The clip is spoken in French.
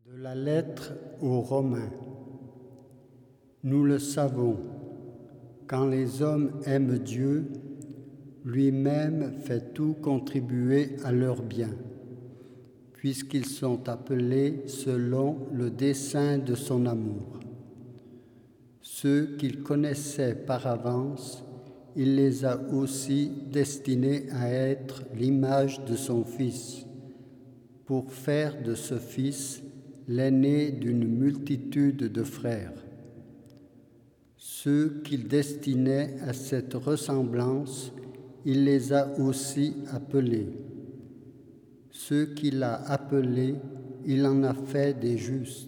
De la lettre aux Romains. Nous le savons, quand les hommes aiment Dieu, lui-même fait tout contribuer à leur bien, puisqu'ils sont appelés selon le dessein de son amour. Ceux qu'il connaissait par avance, il les a aussi destinés à être l'image de son Fils, pour faire de ce Fils l'aîné d'une multitude de frères. Ceux qu'il destinait à cette ressemblance, il les a aussi appelés. Ceux qu'il a appelés, il en a fait des justes.